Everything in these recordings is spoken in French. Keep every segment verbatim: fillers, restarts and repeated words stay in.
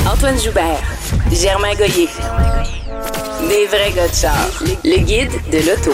Antoine Joubert, Germain Goyer. Des vrais gars de char. Le guide de l'auto.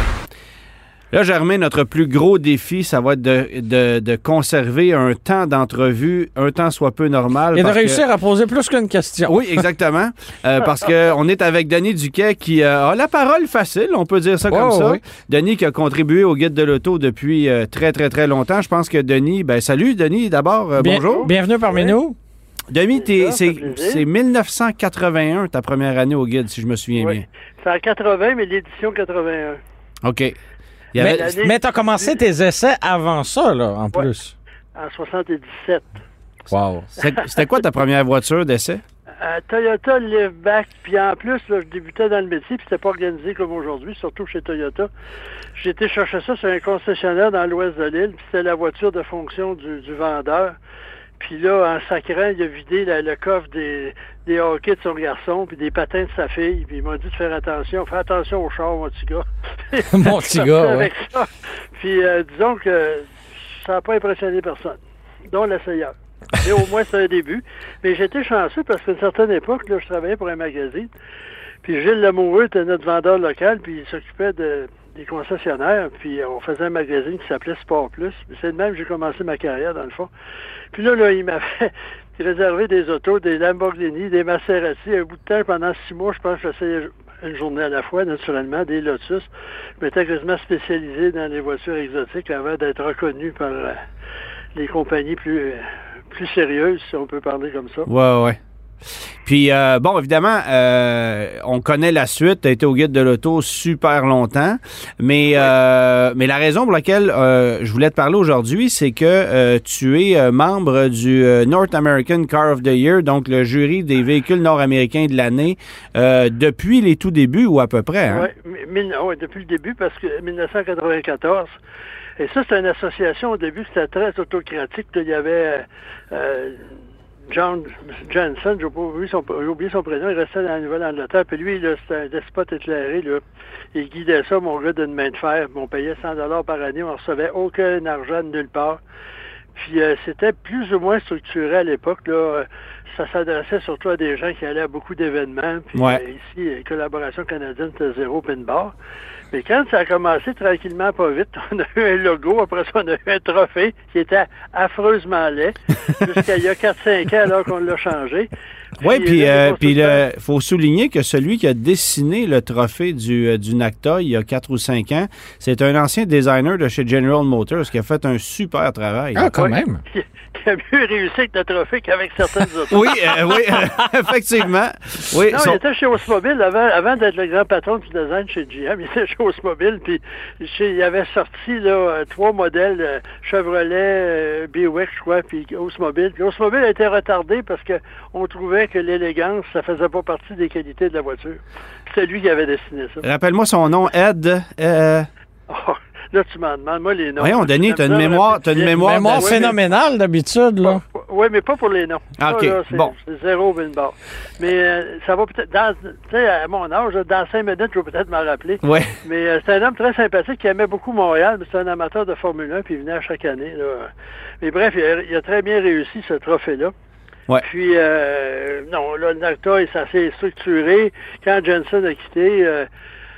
Là, Germain, notre plus gros défi, ça va être de, de, de conserver un temps d'entrevue, un temps soit peu normal. Et de réussir que... à poser plus qu'une question. Oui, exactement. euh, parce qu'on est avec Denis Duquet qui euh, a la parole facile, on peut dire ça comme oh, ça. Oui. Denis qui a contribué au Guide de l'auto depuis euh, très, très, très longtemps. Je pense que Denis... Ben salut, Denis, d'abord, euh, Bien, bonjour. Bienvenue parmi oui. nous. Denis, t'es, Ça, c'est, ça c'est dix-neuf cent quatre-vingt-un, ta première année au Guide, si je me souviens Oui. bien. C'est en quatre-vingts, mais l'édition quatre-vingt-un. OK. Il y Mais, avait... mais tu as commencé tes essais avant ça, là, en Ouais. plus. En soixante-dix-sept. Wow. C'était, c'était quoi ta première voiture d'essai? Euh, Toyota Liftback, puis en plus, là, je débutais dans le métier, puis c'était pas organisé comme aujourd'hui, surtout chez Toyota. J'ai été chercher ça sur un concessionnaire dans l'ouest de l'île, puis c'était la voiture de fonction du, du vendeur. Puis là, en sacrant, il a vidé la, le coffre des, des hockey de son garçon, puis des patins de sa fille, puis il m'a dit de faire attention, fais attention au char, mon petit gars. Mon petit gars, avec oui. ça. Puis euh, disons que ça n'a pas impressionné personne, dont l'essayeur. Mais au moins, c'est un début. Mais j'étais chanceux parce qu'à une certaine époque, là, je travaillais pour un magazine. Puis Gilles Lamoureux était notre vendeur local, puis il s'occupait de, des concessionnaires. Puis on faisait un magazine qui s'appelait Sport Plus. Puis c'est de même que j'ai commencé ma carrière, dans le fond. Puis là, là il m'avait réservé des autos, des Lamborghini, des Maserati. Un bout de temps, pendant six mois, je pense que j'essayais une journée à la fois, naturellement, des Lotus. Je m'étais quasiment spécialisé dans les voitures exotiques avant d'être reconnu par euh, les compagnies plus... Euh, plus sérieuse, si on peut parler comme ça. Ouais, ouais. Puis, euh, bon, évidemment, euh, on connaît la suite. Tu as été au Guide de l'auto super longtemps. Mais, ouais. euh, mais la raison pour laquelle euh, je voulais te parler aujourd'hui, c'est que euh, tu es euh, membre du euh, North American Car of the Year, donc le jury des véhicules nord-américains de l'année, euh, depuis les tout débuts ou à peu près. Hein? Oui, ouais, depuis le début, parce que dix-neuf cent quatre-vingt-quatorze... Et ça, c'est une association, au début, c'était très autocratique. Il y avait euh, John Jensen, j'ai oublié, son, j'ai oublié son prénom, il restait dans la Nouvelle-Angleterre. Puis lui, là, c'était un despote éclairé. Là. Il guidait ça, mon gars, d'une main de fer. On payait cent dollars par année, on ne recevait aucun argent de nulle part. Puis euh, c'était plus ou moins structuré à l'époque. Là. Ça s'adressait surtout à des gens qui allaient à beaucoup d'événements. Puis ouais. euh, ici, euh, Collaboration canadienne, c'était zéro pin bar. Mais quand ça a commencé tranquillement, pas vite, on a eu un logo, après ça, on a eu un trophée qui était affreusement laid, jusqu'à il y a quatre cinq ans, alors qu'on l'a changé. Oui, puis il euh, euh, faut souligner que celui qui a dessiné le trophée du, euh, du NACTA il y a quatre ou cinq ans, c'est un ancien designer de chez General Motors qui a fait un super travail. Ah, quand oui. même! Qui a mieux réussi avec le trophée qu'avec certaines autres. Oui, euh, oui, euh, effectivement. Oui, non, son... il était chez Oldsmobile avant, avant d'être le grand patron du design chez G M. Il était chez Oldsmobile, puis il avait sorti là, trois modèles, euh, Chevrolet, euh, Buick, je crois, puis Oldsmobile. Puis Oldsmobile a été retardé parce qu'on trouvait que l'élégance, ça faisait pas partie des qualités de la voiture. C'est lui qui avait dessiné ça. Rappelle-moi son nom, Ed... Euh... Oh, là, tu m'en demandes, moi, les noms. Voyons, Denis, t'as une mémoire, t'as une mémoire... mémoire de... phénoménale, d'habitude, là. Oui, mais pas pour les noms. Ah, OK, ça, là, c'est, bon. c'est zéro bin barre. Mais euh, ça va peut-être... Dans, tu sais, à mon âge, dans cinq minutes, je vais peut-être m'en rappeler. Ouais. Mais euh, c'est un homme très sympathique qui aimait beaucoup Montréal, mais c'est un amateur de Formule un, puis il venait à chaque année. Là. Mais bref, il a, il a très bien réussi, ce trophée-là. Ouais. Puis, euh, non, là, le NACTA, c'est assez structuré. Quand Jensen a quitté... Euh,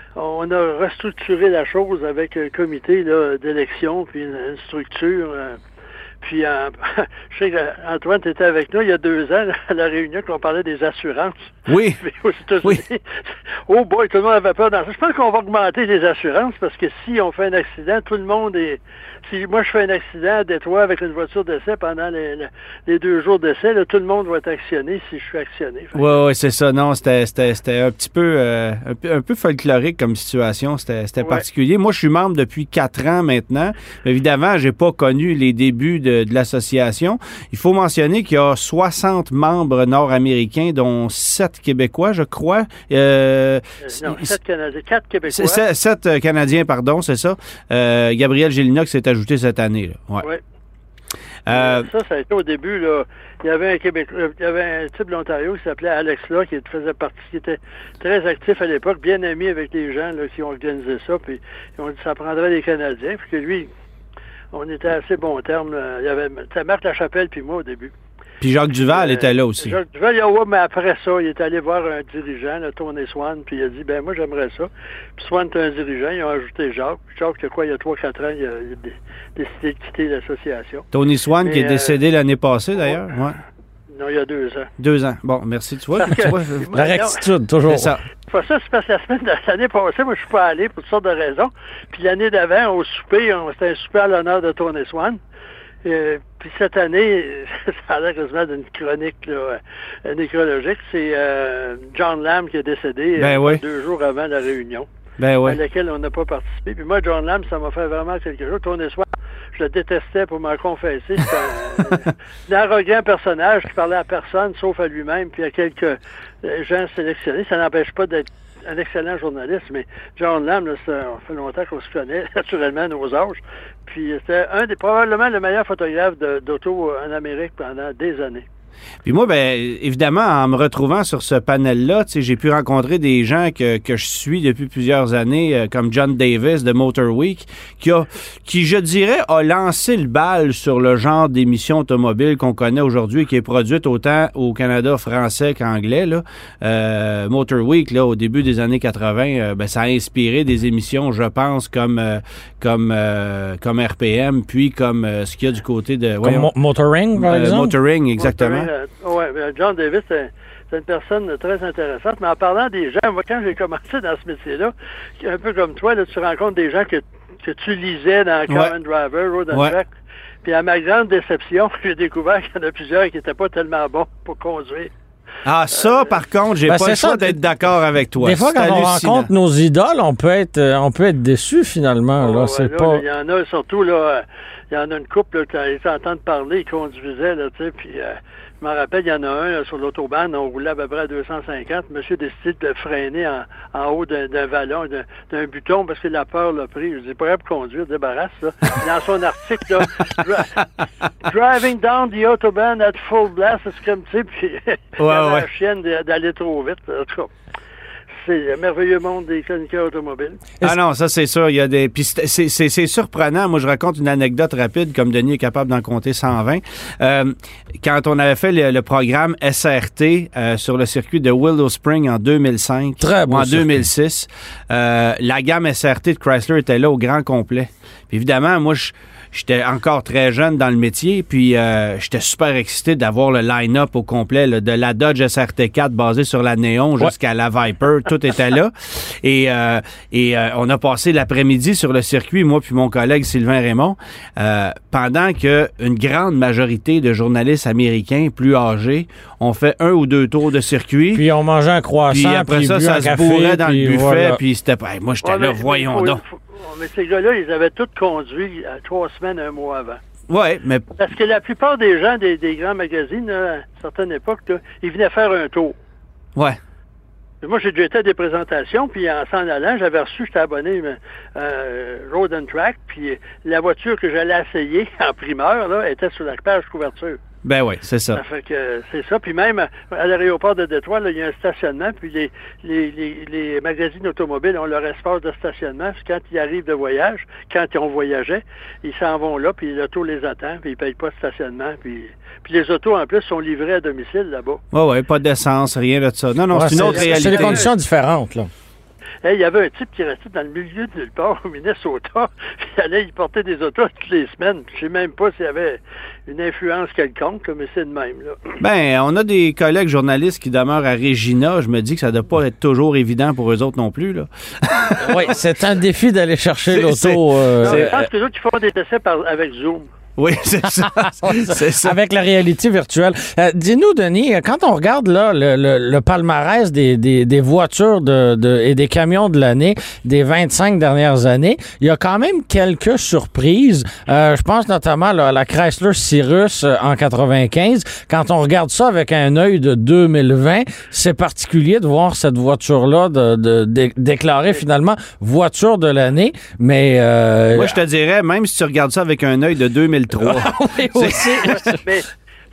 on a restructuré la chose avec un comité là, d'élection, puis une, une structure. Euh, puis, euh, je sais qu'Antoine, tu étais avec nous il y a deux ans, à la réunion, qu'on parlait des assurances. Oui. Aux États-Unis. Oui. Oh boy, tout le monde avait peur dans ça. Je pense qu'on va augmenter les assurances parce que si on fait un accident, tout le monde est... Si moi, je fais un accident à Détroit avec une voiture d'essai pendant les, les deux jours d'essai, là, tout le monde va être actionné si je suis actionné. Oui, oui, c'est ça. Non, c'était, c'était, c'était un petit peu, euh, un peu un peu folklorique comme situation. C'était, c'était ouais. particulier. Moi, je suis membre depuis quatre ans maintenant. Évidemment, j'ai pas connu les débuts de, de l'association. Il faut mentionner qu'il y a soixante membres nord-américains, dont sept Québécois, je crois. Euh, non, sept Canadiens. quatre Québécois. sept, sept Canadiens, pardon, c'est ça. Euh, Gabriel Gélina s'est ajouté cette année. Oui. Ouais. Euh, ça, ça a été au début, là. Il y avait un Québécois, il y avait un type de l'Ontario qui s'appelait Alex Law, qui faisait partie, qui était très actif à l'époque, bien ami avec les gens là, qui ont organisé ça, puis ils ont dit que ça prendrait des Canadiens, puis que lui, on était assez bon terme. Là. Il y avait Marc Lachapelle puis moi au début. Puis Jacques Duval euh, était là aussi. Jacques Duval, il a, ouais, mais après ça, il est allé voir un dirigeant, là, Tony Swan, puis il a dit, ben moi, j'aimerais ça. Puis Swan est un dirigeant, ils ont ajouté Jacques. Jacques, il y a quoi, il y a trois quatre ans, il a, il a décidé de quitter l'association. Tony Swan, mais, qui est euh, décédé l'année passée, d'ailleurs. Ouais. Ouais. Non, il y a deux ans. Deux ans. Bon, merci. Tu vois, que, tu vois la rectitude, toujours. C'est ça. Pas ça, c'est parce que la semaine de l'année passée, moi, je suis pas allé pour toutes sortes de raisons. Puis l'année d'avant, au souper, on, c'était un souper à l'honneur de Tony Swan. Euh, puis cette année, ça a l'air quasiment d'une chronique là, nécrologique. C'est euh, John Lamb qui est décédé ben euh, oui. deux jours avant la réunion. Ben oui. À laquelle on n'a pas participé. Puis moi, John Lamb, ça m'a fait vraiment quelque chose. Tony Swan, je le détestais pour m'en confesser. C'était un, un arrogant personnage qui parlait à personne, sauf à lui-même, puis à quelques gens sélectionnés. Ça n'empêche pas d'être un excellent journaliste, mais John Lamb, là, ça fait longtemps qu'on se connaît, naturellement, à nos âges. Puis c'était un des, probablement le meilleur photographe de, d'auto en Amérique pendant des années. Puis moi, ben évidemment, en me retrouvant sur ce panel-là, tu sais, j'ai pu rencontrer des gens que, que je suis depuis plusieurs années, euh, comme John Davis de Motor Week, qui a, qui, je dirais, a lancé le bal sur le genre d'émission automobile qu'on connaît aujourd'hui, qui est produite autant au Canada français qu'anglais. Là. Euh, Motor Week, là, au début des années quatre-vingts, euh, ben, ça a inspiré des émissions, je pense, comme euh, comme euh, comme R P M, puis comme euh, ce qu'il y a du côté de... Comme Mo- Motoring, par euh, exemple? Motoring, exactement. Oui, John Davis, c'est, c'est une personne très intéressante. Mais en parlant des gens, moi, quand j'ai commencé dans ce métier-là, un peu comme toi, là, tu rencontres des gens que, que tu lisais dans Car and Driver, Road and ouais. Track. Puis à ma grande déception, j'ai découvert qu'il y en a plusieurs qui n'étaient pas tellement bons pour conduire. Ah, ça, euh, par contre, j'ai ben pas le choix ça, d'être d'accord avec toi. Des fois, c'est quand hallucinant. on rencontre nos idoles, on peut être, on peut être déçu, finalement. Oh, là, ouais, c'est là, pas... Il y en a surtout, là, il y en a une couple, là, quand ils entendent parler, ils conduisaient, là, tu sais, puis... Euh, je m'en rappelle, il y en a un là, sur l'autobahn, on roulait à peu près à deux cent cinquante. Monsieur décide de freiner en, en haut d'un, d'un vallon, d'un, d'un buton, parce que la peur l'a pris. Je dis, pas grave pour conduire, débarrasse, ça. Dans son article, là, driving down the autobahn at full blast, c'est comme, tu sais, puis ouais, il y avait ouais. la chienne d'aller trop vite. En tout cas, c'est le merveilleux monde des chroniqueurs automobiles. Ah non, ça c'est sûr. Il y a des. Puis c'est, c'est, c'est, c'est surprenant. Moi, je raconte une anecdote rapide, comme Denis est capable d'en compter cent vingt. Euh, quand on avait fait le, le programme S R T euh, sur le circuit de Willow Spring en deux mille cinq Très ou en circuit. deux mille six, euh, la gamme S R T de Chrysler était là au grand complet. Puis évidemment, moi, je. J'étais encore très jeune dans le métier, puis euh, j'étais super excité d'avoir le line-up au complet, là, de la Dodge S R T quatre basée sur la Néon ouais. jusqu'à la Viper, tout était là. Et, euh, et euh, on a passé l'après-midi sur le circuit, moi puis mon collègue Sylvain Raymond, euh, pendant que une grande majorité de journalistes américains plus âgés ont fait un ou deux tours de circuit. Puis on mangeait un croissant, puis après puis ça, ça se bourrait dans le buffet, voilà. puis c'était... Hey, moi, j'étais ouais, là, mais, voyons mais, donc. Faut, mais ces gars-là, ils avaient tous conduit à trois semaines, un mois avant. Oui, mais... Parce que la plupart des gens des, des grands magazines, là, à une certaine époque, là, ils venaient faire un tour. Ouais. Moi, j'ai déjà été à des présentations, puis en s'en allant, j'avais reçu, j'étais abonné euh, Road and Track, puis la voiture que j'allais essayer en primeur, là, était sur la page couverture. Ben oui, c'est ça. Ça fait que c'est ça. Puis même à l'aéroport de Détroit, là, il y a un stationnement, puis les, les, les, les magazines automobiles ont leur espace de stationnement. Puis quand ils arrivent de voyage, quand ils ont voyagé, ils s'en vont là, puis l'auto les attend, puis ils ne payent pas de stationnement. Puis, puis les autos, en plus, sont livrées à domicile là-bas. Oui, oui, pas d'essence, rien de ça. Non, non, ouais, c'est une autre réalité. C'est des conditions différentes, là. Hey, il y avait un type qui restait dans le milieu de nulle part au Minnesota, puis il allait y porter des autos toutes les semaines. Je sais même pas s'il y avait une influence quelconque, mais c'est de même, là. Ben, on a des collègues journalistes qui demeurent à Regina. Je me dis que ça doit pas être toujours évident pour eux autres non plus, là. Oui, c'est un défi d'aller chercher c'est, l'auto. C'est, euh, non, je pense que les autres, ils font des essais par, avec Zoom. Oui, c'est ça. c'est ça. Avec la réalité virtuelle. Euh, dis-nous, Denis, quand on regarde là le, le, le palmarès des, des, des voitures de, de, et des camions de l'année des vingt-cinq dernières années, il y a quand même quelques surprises. Euh, je pense notamment là, à la Chrysler Cirrus en quatre-vingt-quinze. Quand on regarde ça avec un œil de deux mille vingt, c'est particulier de voir cette voiture-là de, de, de, déclarée finalement voiture de l'année. Mais euh, moi, je te dirais, même si tu regardes ça avec un œil de deux mille trois. oui, aussi. Mais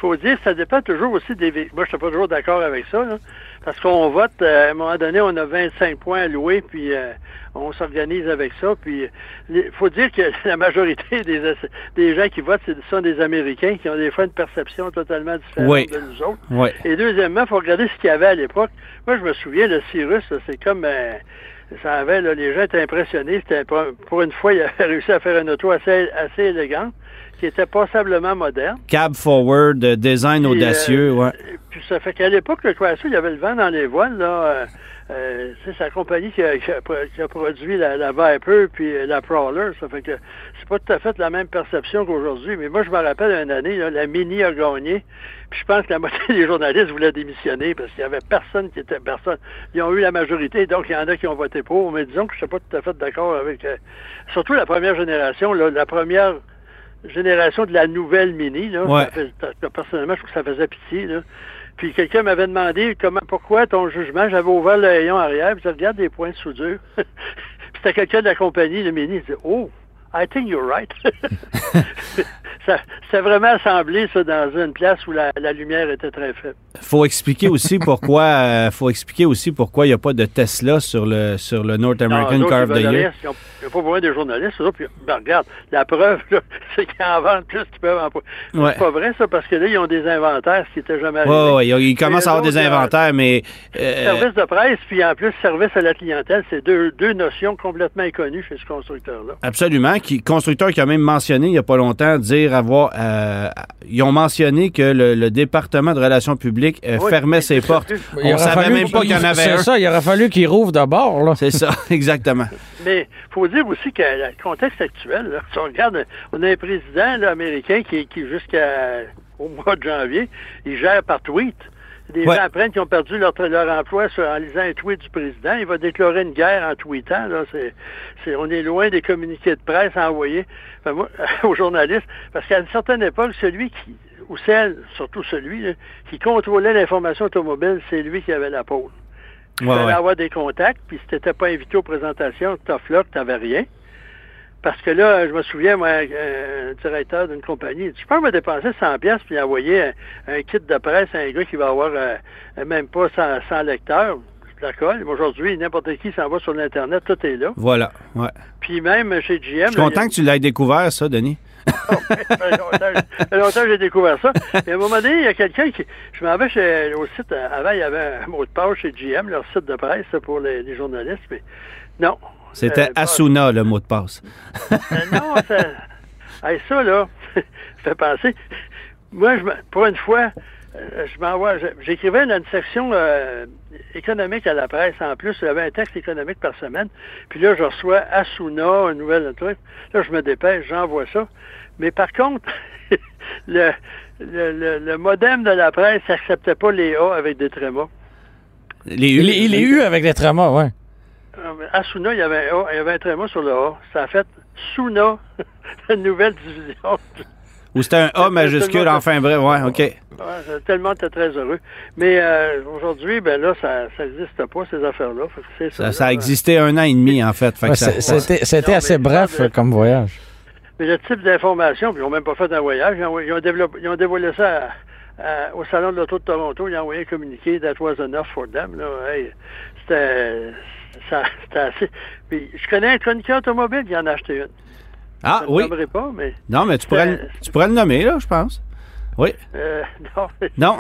faut dire, ça dépend toujours aussi des... Moi, je suis pas toujours d'accord avec ça, là, parce qu'on vote, euh, à un moment donné, on a vingt-cinq points alloués, puis euh, on s'organise avec ça, puis il faut dire que la majorité des, des gens qui votent, ce sont des Américains qui ont des fois une perception totalement différente oui. de nous autres. Oui. Et deuxièmement, il faut regarder ce qu'il y avait à l'époque. Moi, je me souviens, le Cyrus, là, c'est comme... Euh, ça avait, là, les gens étaient impressionnés. C'était pour, pour une fois, il avait réussi à faire une auto assez, assez élégante, qui était passablement moderne. Cab forward, design puis, audacieux, euh, ouais. Puis ça fait qu'à l'époque, le Chrysler, il y avait le vent dans les voiles, là. Euh, euh, c'est sa compagnie qui a, qui a, qui a produit la, la Viper puis la Prowler. Ça fait que c'est pas tout à fait la même perception qu'aujourd'hui. Mais moi, je me rappelle une année, là, la Mini a gagné. Puis je pense que la moitié des journalistes voulaient démissionner parce qu'il y avait personne qui était personne. Ils ont eu la majorité, donc il y en a qui ont voté pour. Mais disons que je suis pas tout à fait d'accord avec... Euh, surtout la première génération, là, la première génération de la nouvelle Mini, là. Ouais. Ça fait, personnellement, je trouve que ça faisait pitié, là. Puis quelqu'un m'avait demandé comment, pourquoi ton jugement, j'avais ouvert le rayon arrière, puis je regarde des points de soudure. Puis c'était quelqu'un de la compagnie, le Mini, il dit « Oh, I think you're right. » Ça, c'est vraiment assemblé, ça, dans une place où la, la lumière était très faible. Faut expliquer aussi pourquoi euh, faut expliquer aussi pourquoi il n'y a pas de Tesla sur le sur le North American non, Car of the Year. Il n'y a pas besoin des journalistes. Ça, puis, ben, regarde, la preuve, là, c'est qu'ils en vendent plus qu'ils peuvent en... Ouais. C'est pas vrai, ça, parce que là, ils ont des inventaires, ce qui n'était jamais arrivé. Oui, ouais, ouais, ils commencent à avoir des inventaires, mais... Euh... Service de presse, puis en plus, service à la clientèle, c'est deux, deux notions complètement inconnues chez ce constructeur-là. Absolument. Qui, constructeur qui a même mentionné, il n'y a pas longtemps, dire avoir... Euh, ils ont mentionné que le, le département de relations publiques euh, oui, fermait ses portes. Il On ne savait même pas qu'il y en avait un. C'est ça, il aurait fallu qu'il rouvre d'abord, là. C'est ça, exactement. Mais il faut dire aussi que le contexte actuel, là, si on regarde, on a un président là, américain qui, qui jusqu'au mois de janvier, il gère par tweet. Des ouais. gens apprennent qu'ils ont perdu leur, leur emploi sur, en lisant un tweet du président. Il va déclarer une guerre en tweetant. Là, c'est, c'est, on est loin des communiqués de presse envoyés enfin, moi, aux journalistes. Parce qu'à une certaine époque, celui qui, ou celle, surtout celui là, qui contrôlait l'information automobile, c'est lui qui avait la pôle. Il ouais, fallait ouais. avoir des contacts, puis si tu n'étais pas invité aux présentations, tu floc, tu n'avais rien. Parce que là, je me souviens, moi, un directeur d'une compagnie, je pense qu'il m'a dépensé cent piastres puis envoyer un, un kit de presse à un gars qui va avoir euh, même pas cent lecteurs. Je d'accord. Aujourd'hui, n'importe qui s'en va sur l'Internet, tout est là. Voilà, ouais. Puis même chez G M... Je suis content là, que tu l'aies découvert, ça, Denis. Oh, ça fait longtemps, ça fait longtemps que j'ai découvert ça. Mais à un moment donné, il y a quelqu'un qui... Je m'en vais chez, au site... Avant, il y avait un mot de passe chez G M, leur site de presse pour les, les journalistes, mais non. C'était euh, Asuna, le mot de passe. euh, non, ça... Hey, ça, là, fait penser... Moi, je, pour une fois, euh, je m'envoie... J'écrivais dans une section euh, économique à la presse. En plus, il y avait un texte économique par semaine. Puis là, je reçois Asuna, un nouvel truc. Là, je me dépêche, j'envoie ça. Mais par contre, le, le, le, le modem de la presse n'acceptait pas les A avec des trémas. Les U, les, les U avec des trémas, oui. Asuna, il y avait un A, il y avait un tréma sur le A. Ça a fait Suna, la nouvelle division. Ou c'était un A majuscule, enfin bref, ouais, OK. Ouais, tellement était très heureux. Mais euh, aujourd'hui, ben là, ça n'existe pas, ces affaires-là. C'est ça, ça, ça a existé un an et demi, en fait. fait ouais, ça, c'était c'était non, assez bref de, comme voyage. Mais le type d'information, puis ils n'ont même pas fait un voyage, ils ont, ils ont, développé, ils ont dévoilé ça à, à, au Salon de l'Auto de Toronto, ils ont envoyé un communiqué « That was enough for them ». Hey, c'était... Ça, c'était assez... Puis, je connais un chroniqueur automobile qui en a acheté une. Ah, je ne oui. le nommerai pas, mais... Non, mais tu pourrais, le, tu pourrais le nommer, là, je pense. Oui. Euh, non. Non.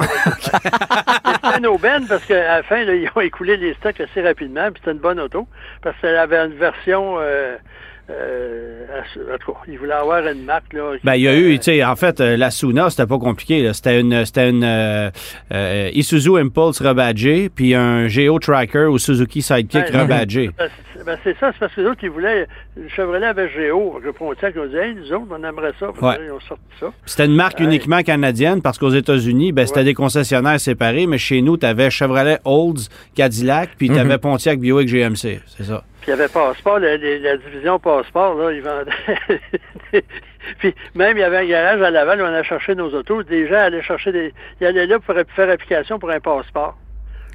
C'était une aubaine parce qu'à la fin, là, ils ont écoulé les stocks assez rapidement, puis c'était une bonne auto, parce qu'elle avait une version... Euh, Euh, en tout cas, il voulait avoir une marque là. Ben, il y a eu, tu sais, en fait, euh, la Suna, c'était pas compliqué. Là. C'était une, c'était une euh, euh, Isuzu Impulse rebadgée, puis un Geo Tracker ou Suzuki Sidekick ben, rebadgé. Ben, ben, c'est ça, c'est parce que les autres, ils voulaient. Le Chevrolet avait Géo. Le Pontiac, ils ont dit, hey, nous autres, on aimerait ça. Ouais. Ils ont sorti ça. C'était une marque euh, uniquement canadienne parce qu'aux États-Unis, ben, c'était ouais. des concessionnaires séparés, mais chez nous, tu avais Chevrolet Olds, Cadillac, puis tu avais mm-hmm. Pontiac, Buick, G M C. C'est ça. Puis il y avait Passeport, la, la, la division Passeport, là, ils vendaient. Puis même, il y avait un garage à Laval où on allait chercher nos autos. Des gens allaient chercher des. Ils allaient là pour faire application pour un passeport.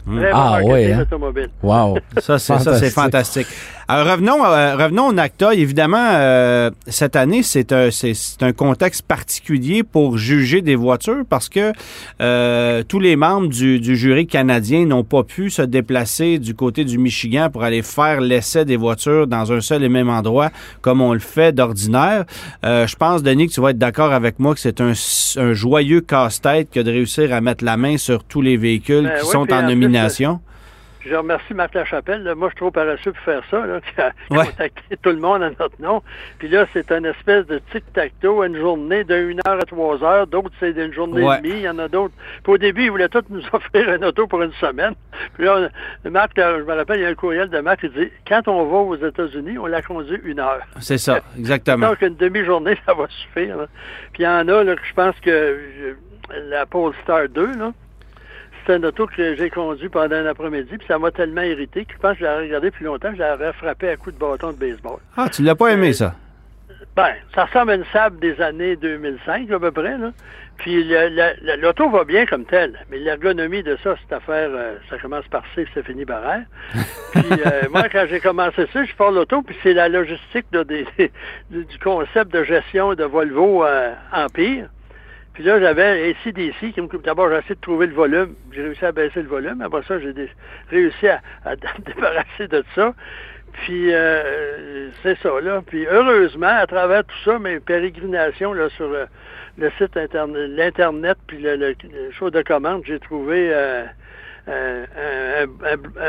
Vraiment Ah, marketing oui, hein? automobile. Wow. Ça, c'est, ça, c'est fantastique. Alors, revenons, euh, revenons au NACTA. Évidemment, euh, cette année, c'est un, c'est, c'est un contexte particulier pour juger des voitures parce que euh, tous les membres du, du jury canadien n'ont pas pu se déplacer du côté du Michigan pour aller faire l'essai des voitures dans un seul et même endroit comme on le fait d'ordinaire. Euh, je pense, Denis, que tu vas être d'accord avec moi que c'est un, un joyeux casse-tête que de réussir à mettre la main sur tous les véhicules Ben qui oui, sont puis en en plus, nomination. Je remercie Marc Lachapelle. Là. Moi, je suis trop paresseux pour faire ça, là, qui a Ouais. contacté tout le monde à notre nom. Puis là, c'est une espèce de tic-tac-toe, une journée de une heure à trois heures. D'autres, c'est une journée Ouais. et demie. Il y en a d'autres. Puis au début, ils voulaient tous nous offrir un auto pour une semaine. Puis là, on- Marc, je me rappelle, il y a un courriel de Marc qui dit « Quand on va aux États-Unis, on la conduit une heure. » C'est ça, exactement. Donc, une demi-journée, ça va suffire. Là. Puis il y en a, là, que je pense que euh, la Polestar deux, là, c'est un auto que j'ai conduit pendant un après-midi, puis ça m'a tellement irrité que je pense que je l'aurais regardé plus longtemps, je l'aurais frappé à coups de bâton de baseball. Ah, tu l'as pas aimé, ça? Ben, ça ressemble à une Saab des années deux mille cinq, à peu près, là. Puis le- le- le- l'auto va bien comme telle, mais l'ergonomie de ça, cette affaire, euh, ça commence par C, puis ça finit par R. Puis euh, moi, quand j'ai commencé ça, je pars l'auto, puis c'est la logistique là, des, du, du concept de gestion de Volvo euh, Empire. Puis là, j'avais A C D C qui me coupe. D'abord, j'ai essayé de trouver le volume. J'ai réussi à baisser le volume. Après ça, j'ai dé- réussi à, à me débarrasser de ça. Puis, euh, c'est ça, là. Puis, heureusement, à travers tout ça, mes pérégrinations là, sur le, le site Internet, l'Internet, puis le, le, le show de commande, j'ai trouvé euh, un, un, un,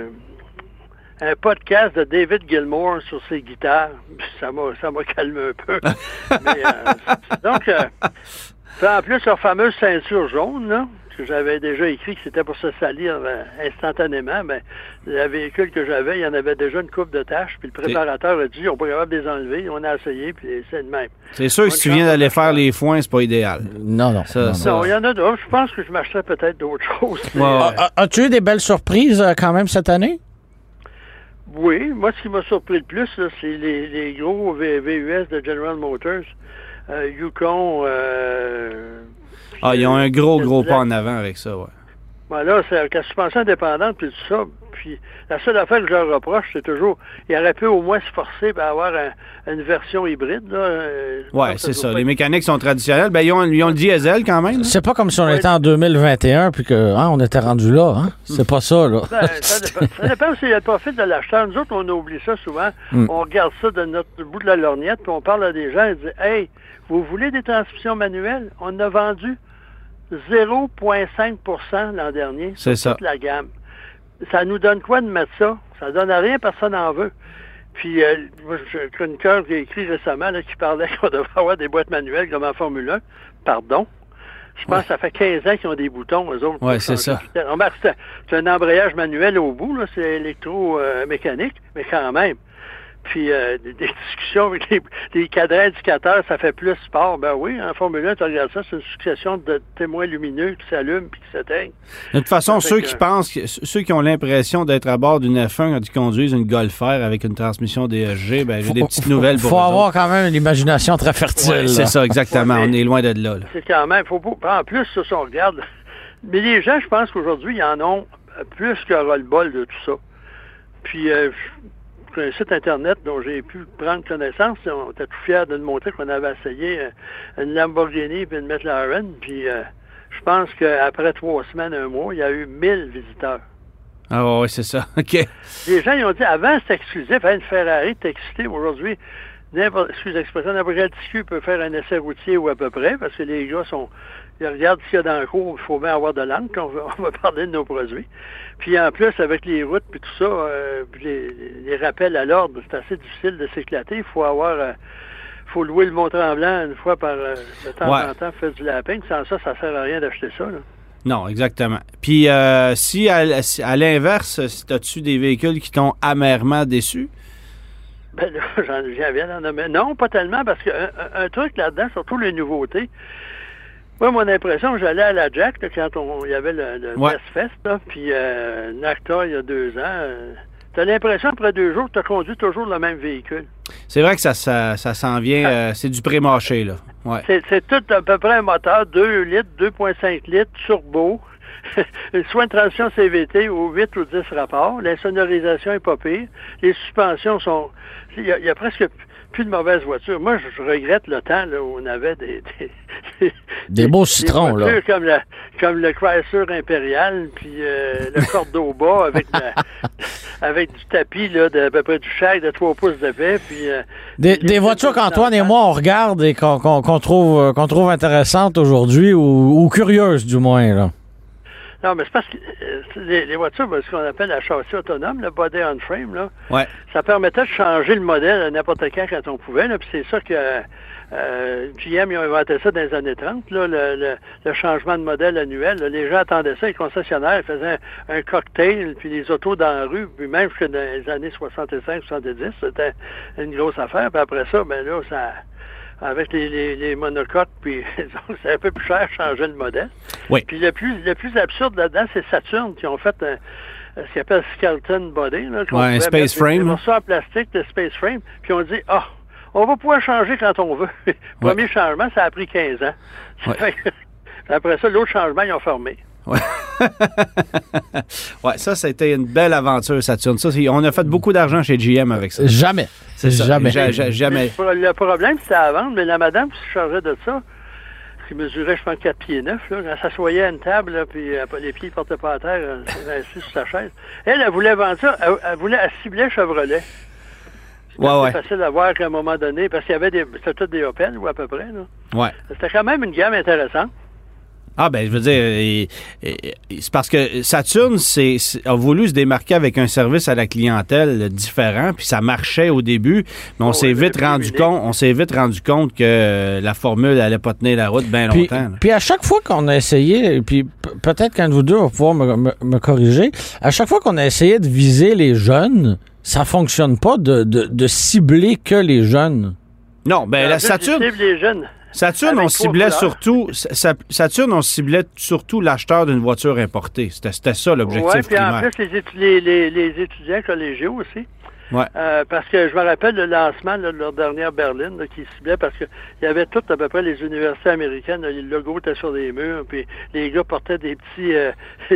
un, un podcast de David Gilmour sur ses guitares. Puis ça m'a, ça m'a calmé un peu. Mais, euh, donc... Euh, Puis en plus, leur fameuse ceinture jaune, là, que j'avais déjà écrit que c'était pour se salir euh, instantanément, mais le véhicule que j'avais, il y en avait déjà une coupe de tâches, puis le préparateur a dit, on peut capable de les enlever, on a essayé, puis c'est le même. C'est sûr que si tu viens d'aller faire les foins, c'est pas idéal. Non, non. Ça, non, non. ça- Non, il y en a d'autres. Je pense que je m'achèterais peut-être d'autres choses. mais, Ouais, euh, ouais. A- As-tu eu des belles surprises euh, quand même cette année? Oui, moi, ce qui m'a surpris le plus, là, c'est les, les gros v- VUS de General Motors. Euh, Yukon. Euh, Ah, ils ont un gros, gros Cadillac. pas en avant avec ça, ouais. Ben là, c'est avec la suspension indépendante puis tout ça. Puis la seule affaire que je leur reproche, c'est toujours, il aurait pu au moins se forcer à avoir un- une version hybride. Là. Euh, je Ouais, pense c'est que ça. doit Les pas mécaniques sont traditionnelles. Ben, ils ont, ils ont le diesel quand même. C'est pas comme si on Ouais. était en deux mille vingt et un puis que hein, on était rendu là. Hein? C'est pas ça, là. Ben, ça dépend, ça dépend s'il y a le profil de l'acheteur. Nous autres, on oublie ça souvent. Mm. On regarde ça de notre bout de la lorgnette, puis on parle à des gens et dit « Hey, vous voulez des transmissions manuelles? On en a vendu zéro virgule cinq pour cent l'an dernier C'est sur ça. toute la gamme. Ça nous donne quoi de mettre ça? Ça donne à rien, personne n'en veut. Puis, euh, moi, j'ai un chroniqueur qui a écrit récemment là, qui parlait qu'on devrait avoir des boîtes manuelles comme en Formule un. Pardon. Je pense Ouais. que ça fait quinze ans qu'ils ont des boutons, eux autres. pour Ouais, c'est changer ça. de vitesse. Remarque, c'est c'est un embrayage manuel au bout, là, c'est électromécanique, mais quand même. Puis euh, des, des discussions avec les, les cadrans indicateurs, ça fait plus sport. Ben oui, en Formule un, tu regardes ça, c'est une succession de témoins lumineux qui s'allument puis qui s'éteignent. De toute façon, Ça fait ceux que- qui pensent, que- ceux qui ont l'impression d'être à bord d'une F un quand ils conduisent une Golf R avec une transmission D S G, ben j'ai des petites nouvelles pour Faut eux avoir autres. quand même une imagination très fertile. Ouais, là. c'est ça, exactement. Ouais, mais- On est loin de là. là. C'est quand même, faut pas. En plus, ça, si on regarde. Mais les gens, je pense qu'aujourd'hui, ils en ont plus que ras-le-bol de tout ça. Puis, euh, un site Internet dont j'ai pu prendre connaissance, on était tout fiers de nous montrer qu'on avait essayé euh, une Lamborghini puis une McLaren. Puis, euh, je pense qu'après trois semaines, un mois, il y a eu mille visiteurs. Ah ouais, c'est ça. OK. Les gens, ils ont dit, avant, c'était exclusif. Hein, une Ferrari, t'es excité. Aujourd'hui, n'importe, excuse l'expression, n'importe quel tissu peut faire un essai routier ou à peu près, parce que les gars sont, ils regardent ce qu'il y a dans le cours, il faut bien avoir de l'angle quand on va, on va parler de nos produits. Puis en plus, avec les routes puis tout ça, euh, puis les, les rappels à l'ordre, c'est assez difficile de s'éclater. Il faut avoir, euh, faut louer le Mont-Tremblant une fois par, euh, de temps Ouais. en temps, faire du lapin. Sans ça, ça sert à rien d'acheter ça, là. Non, exactement. Puis, euh, si à, si à l'inverse, si as-tu des véhicules qui t'ont amèrement déçu? Ben là, j'en j'en viens d'en nommer. Non, pas tellement, parce qu'un un, un truc là-dedans, surtout les nouveautés. Moi, mon impression, j'allais à la Jack là, quand on, il y avait le, le Ouais. Best Fest, là, puis euh, NACTA il y a deux ans. Euh, t'as l'impression, après deux jours, que tu as conduit toujours le même véhicule. C'est vrai que ça, ça, ça s'en vient, euh, c'est du pré-mâché, là. Ouais. C'est c'est tout à peu près un moteur deux litres, deux virgule cinq litres, turbo. soit une transmission C V T ou huit ou dix rapports. L'insonorisation est pas pire. Les suspensions sont... Il y a, il y a presque plus de mauvaises voitures. Moi, je, je regrette le temps là, où on avait des... Des, des beaux citrons, des là. Comme, la, comme le Chrysler Impérial, puis euh, le Cordoba avec, la, avec du tapis là, d'à peu près du chèque de trois pouces d'épais. Puis, euh, des des voitures qu'Antoine et moi, on regarde et qu'on qu'on, qu'on trouve, qu'on trouve intéressantes aujourd'hui, ou, ou curieuses, du moins, là. Non, mais c'est parce que euh, les, les voitures, ben, ce qu'on appelle la châssis autonome, le body on frame, là, ouais. ça permettait de changer le modèle à n'importe quand quand on pouvait. Là, puis c'est ça que euh, G M ils ont inventé ça dans les années trente, là, le, le, le changement de modèle annuel. Là. Les gens attendaient ça, les concessionnaires ils faisaient un, un cocktail, puis les autos dans la rue, puis même jusque dans les années soixante-cinq soixante-dix, c'était une grosse affaire. Puis après ça, ben là, ça... avec les, les, les monocoques, puis c'est un peu plus cher changer le modèle. Oui. Puis le plus le plus absurde là-dedans, c'est Saturn qui ont fait un, ce qu'ils appellent Skeleton Body. Là, ouais, un Space Frame. Des morceaux en plastique de Space Frame, puis on dit, ah, oh, on va pouvoir changer quand on veut. Le premier ouais. changement, ça a pris quinze ans. Ouais. Après ça, l'autre changement, ils ont fermé. Ouais. ouais, ça, c'était une belle aventure, Saturn. Ça, on a fait beaucoup d'argent chez G M avec ça. Jamais. C'est ça. Jamais. Ja, ja, jamais. Mais le problème, c'était à vendre, mais la madame qui se chargeait de ça, qui mesurait, je pense, quatre pieds neuf, là, quand elle s'assoyait à une table, là, puis euh, les pieds ne portaient pas à terre, elle était assise sur sa chaise. Elle, elle voulait vendre ça, elle, elle voulait, elle ciblait Chevrolet. C'était ouais, ouais. facile à voir qu'à un moment donné, parce qu'il y avait des, c'était tous des Opel, ou à peu près, là. Ouais. C'était quand même une gamme intéressante. Ah, ben, je veux dire, et, et, et, c'est parce que Saturn c'est, c'est, a voulu se démarquer avec un service à la clientèle différent, puis ça marchait au début, mais on oh, s'est vite rendu compte, on s'est vite rendu compte que la formule allait pas tenir la route bien puis, longtemps. Là. Puis à chaque fois qu'on a essayé, puis peut-être qu'un de vous deux va pouvoir me, me, me corriger, à chaque fois qu'on a essayé de viser les jeunes, ça fonctionne pas de, de, de cibler que les jeunes. Non, ben, la Saturn... les jeunes. Saturn, on ciblait surtout, Saturn, on ciblait surtout l'acheteur d'une voiture importée. C'était, c'était ça l'objectif ouais, primaire. Oui, puis en plus, les, les, les, les étudiants collégiaux aussi. Ouais. Euh, parce que je me rappelle le lancement là, de leur dernière berline là, qui ciblait parce qu'il y avait toutes à peu près les universités américaines. Là, le logo était sur les murs, puis les gars portaient des petits... Euh,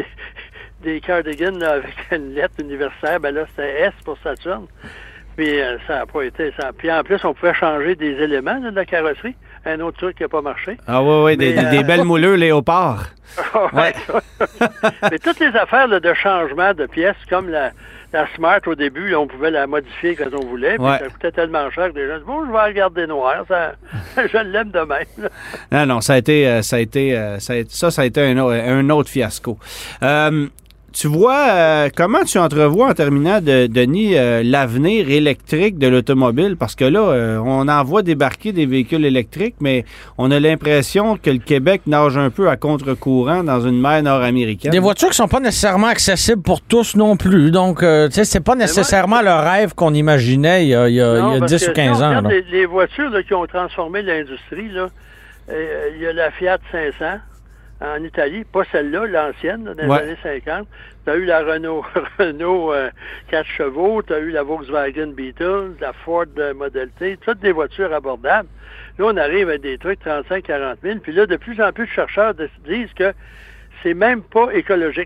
des cardigans là, avec une lettre universitaire. Ben là, c'était S pour Saturn. Puis euh, ça n'a pas été... Ça... Puis en plus, on pouvait changer des éléments là, de la carrosserie. Un autre truc qui n'a pas marché. Ah oui, oui, des, euh... des belles moulures léopard. ouais. Mais toutes les affaires là, de changement de pièces, comme la, la Smart au début, là, on pouvait la modifier quand on voulait, puis ouais. ça coûtait tellement cher que les gens disaient, bon, je vais la regarder noir, ça, je l'aime de même. Là. Non, non, ça a été, ça a été, ça, a été, ça, ça a été un, un autre fiasco. Euh, Tu vois, euh, comment tu entrevois, en terminant, de, Denis, euh, l'avenir électrique de l'automobile? Parce que là, euh, on en voit débarquer des véhicules électriques, mais on a l'impression que le Québec nage un peu à contre-courant dans une mer nord-américaine. Des voitures qui sont pas nécessairement accessibles pour tous non plus. Donc, euh, tu sais, c'est pas nécessairement moi, le rêve qu'on imaginait il y a, il y a, non, il y a dix ou quinze ans. Les, les voitures là, qui ont transformé l'industrie, là, euh, il y a la Fiat cinq cents. En Italie, pas celle-là, l'ancienne, là, dans les ouais. années cinquante. Tu as eu la Renault, Renault euh, quatre chevaux, tu as eu la Volkswagen Beetle, la Ford Model T, toutes des voitures abordables. Là, on arrive à des trucs trente-cinq à quarante mille. Puis là, de plus en plus de chercheurs disent que c'est même pas écologique.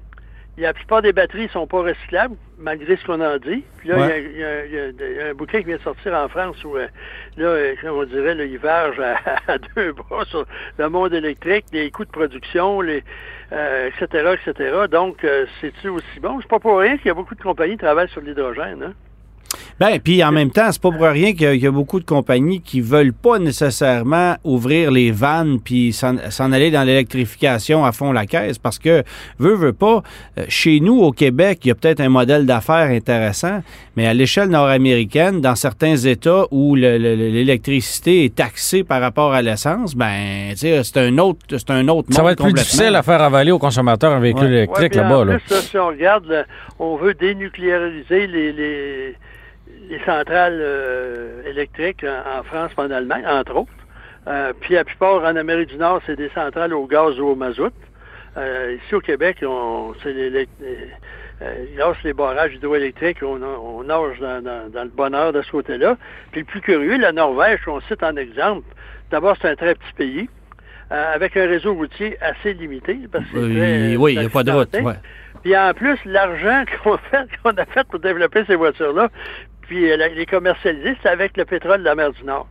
La plupart des batteries ne sont pas recyclables, malgré ce qu'on en dit. Puis là, il ouais. y, y, y, y a un bouquin qui vient de sortir en France où, euh, là, comme on dirait, là, il verge à, à deux bras sur le monde électrique, les coûts de production, les, euh, et cetera, et cetera. Donc, euh, c'est-tu aussi bon? C'est pas pour rien qu'il y a beaucoup de compagnies qui travaillent sur l'hydrogène, hein? Bien, puis en même temps, c'est pas pour rien qu'il y, a, qu'il y a beaucoup de compagnies qui veulent pas nécessairement ouvrir les vannes puis s'en, s'en aller dans l'électrification à fond la caisse parce que, veut, veut pas, chez nous, au Québec, il y a peut-être un modèle d'affaires intéressant, mais à l'échelle nord-américaine, dans certains États où le, le, l'électricité est taxée par rapport à l'essence, ben, tu sais, c'est un autre, c'est un autre monde. Ça va être plus difficile à faire avaler aux consommateurs un véhicule ouais. électrique ouais, là-bas. En là. plus, là, si on regarde, là, on veut dénucléariser les... les... les centrales euh, électriques en, en France et en Allemagne, entre autres. Euh, puis la plupart en Amérique du Nord, c'est des centrales au gaz ou au mazout. Euh, ici au Québec, on, c'est les, les, euh, grâce les barrages hydroélectriques, on, on nage dans, dans, dans le bonheur de ce côté-là. Puis le plus curieux, la Norvège, qu'on cite en exemple, d'abord, c'est un très petit pays. euh, avec un réseau routier assez limité. Parce que Oui, très, oui, il n'y a pas de route. Ouais. Puis en plus, l'argent qu'on, fait, qu'on a fait pour développer ces voitures-là, puis euh, les commercialiser, c'est avec le pétrole de la mer du Nord.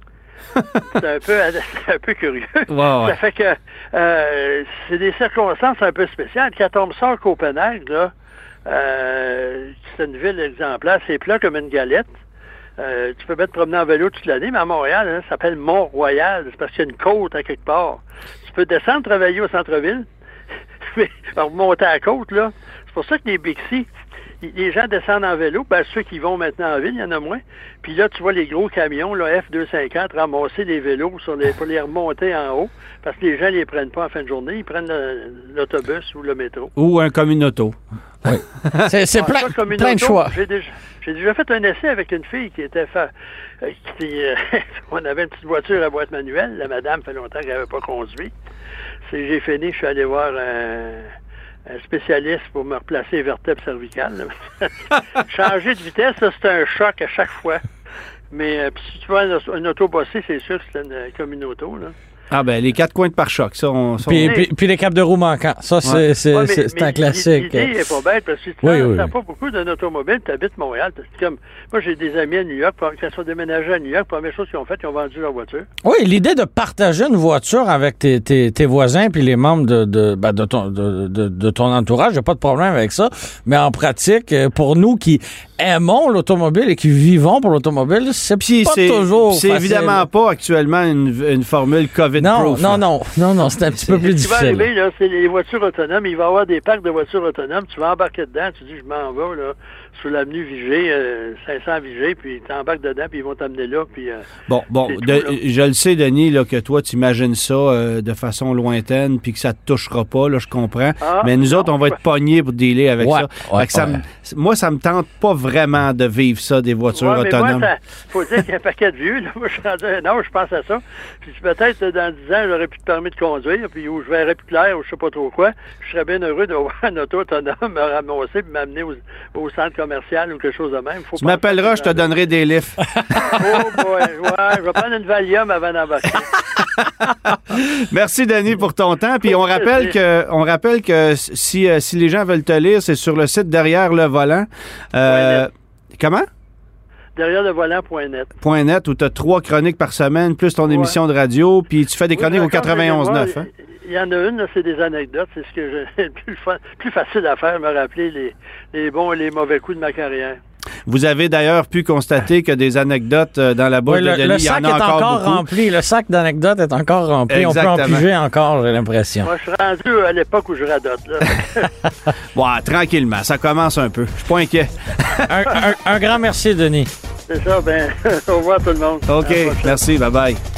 c'est, un peu, c'est un peu curieux. Ouais, ouais. Ça fait que euh, c'est des circonstances un peu spéciales. Quand on me sort Copenhague, là, euh, c'est une ville exemplaire, c'est plat comme une galette. Euh, tu peux bien te promener en vélo toute l'année, mais à Montréal, hein, ça s'appelle Mont-Royal. C'est parce qu'il y a une côte à quelque part. Tu peux descendre travailler au centre-ville, mais remonter à la côte, là. C'est pour ça que les Bixi, les gens descendent en vélo, ben ceux qui vont maintenant en ville, il y en a moins. Puis là, tu vois les gros camions, là, F deux cent cinquante, ramasser des vélos sur les, pour les remonter en haut, parce que les gens ne les prennent pas en fin de journée, ils prennent le, l'autobus ou le métro. Ou un communauto. Oui. C'est, c'est ah, plein, ça, plein auto, de choix. J'ai déjà, j'ai déjà fait un essai avec une fille qui était fa... qui, euh, on avait une petite voiture à boîte manuelle. La madame fait longtemps qu'elle n'avait pas conduit. C'est, j'ai fini, je suis allé voir un, un spécialiste pour me replacer les vertèbres cervicales. Changer de vitesse, ça, c'est un choc à chaque fois. Mais euh, si tu vois une, une auto bossée, c'est sûr que c'est une, comme une auto, là. Ah ben les quatre coins de pare-choc, ça, on... Ça, Puis, on... puis, puis les capes de roue manquants. Ça, c'est, Ouais. c'est, Ouais, mais, c'est, c'est mais un classique. L'idée n'est pas bête, parce que tu Oui, n'as oui, oui. pas beaucoup d'un automobile, tu habites Montréal. Comme, moi, j'ai des amis à New York, quand ils sont déménagés à New York, la première chose qu'ils ont fait, ils ont vendu leur voiture. Oui, l'idée de partager une voiture avec tes, tes, tes voisins puis les membres de, de, ben de, ton, de, de, de ton entourage, j'ai pas de problème avec ça. Mais en pratique, pour nous qui aimons l'automobile et qui vivons pour l'automobile, c'est Puis pas c'est, toujours c'est facile. évidemment pas actuellement une, une formule COVID-proof. Non, non, non, non, non, c'est un petit peu plus Ce qui va difficile. arriver, là, c'est les voitures autonomes. Il va y avoir des parcs de voitures autonomes. Tu vas embarquer dedans, tu dis, je m'en vais, là, sur l'avenue Vigée, euh, cinq cents Vigée, puis tu embarques dedans, puis ils vont t'amener là, puis... Euh, Bon, bon, c'est de- tout, là. je le sais, Denis, là, que toi, tu imagines ça euh, de façon lointaine, puis que ça te touchera pas, là, je comprends. Ah, mais nous non, autres, on va être pognés pour dealer avec Ouais, ça. ouais, Fait que ça ouais. me- moi, ça me tente pas vraiment de vivre ça, des voitures Ouais, mais autonomes. moi, il faut dire qu'il y a un paquet de vieux. Là. Moi, je suis rendu à un âge, je pense à ça. Puis peut-être, dans dix ans, j'aurais plus de permis de conduire, puis où je verrais plus clair, ou je sais pas trop quoi. Je serais bien heureux d'avoir un auto autonome, me ramasser, puis m'amener au, au centre commercial ou quelque chose de même. Faut Tu penser m'appelleras, à je ça. te donnerai des lifts. Oh boy, ouais, je vais prendre une Valium avant d'embarquer. Merci, Denis, pour ton temps. Puis on rappelle que, on rappelle que si, euh, si les gens veulent te lire, c'est sur le site Derrière le volant. Euh, comment? Derrière le volant.net. Point .net, où tu as trois chroniques par semaine, plus ton Ouais. émission de radio, puis tu fais des Oui, chroniques au quand je vais quatre-vingt-onze voir, neuf. Hein? Il y en a une, là, c'est des anecdotes. C'est ce que j'ai le plus, fa- plus facile à faire, me rappeler les, les bons et les mauvais coups de ma carrière. Vous avez d'ailleurs pu constater que des anecdotes euh, dans la bouche Oui, de le, Denis, le il y sac en a est encore, encore beaucoup. rempli. Le sac d'anecdotes est encore rempli. On Exactement. peut en piger encore, j'ai l'impression. Moi, je suis rendu à l'époque où je radote. Là. Ouais, tranquillement, ça commence un peu. Je suis pas inquiet. un, un- un grand merci, Denis. C'est ça, ben, au revoir tout le monde. À la OK, prochaine. merci, bye-bye.